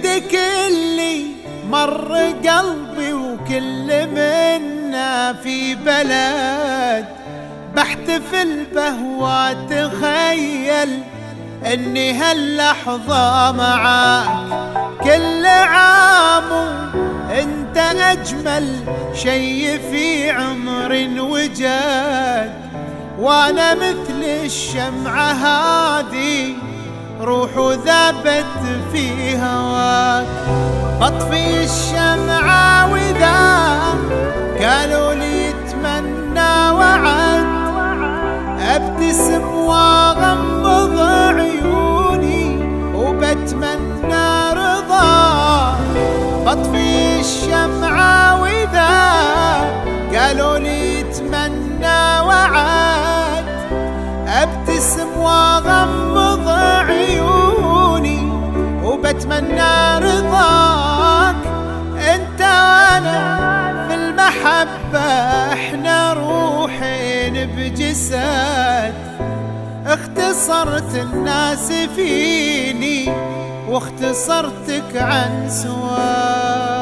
بيدك اللي مر قلبي وكل منا في بلد بحتفل به واتخيل اني هاللحظة معاك كل عام انت اجمل شي في عمر وجد، وانا مثل الشمعة هادي روح ذابت في هواك. بطفي الشمعة واذا قالوا لي يتمنى وعد ابتسم واغمض عيوني وبتمنى رضاك. بطفي الشمعة واذا قالوا لي يتمنى وعد ابتسم واغمض عيوني وبتمنى رضاك. انت وانا في المحبة احنا روحين بجسد، اختصرت الناس فيني واختصرتك عن سواك.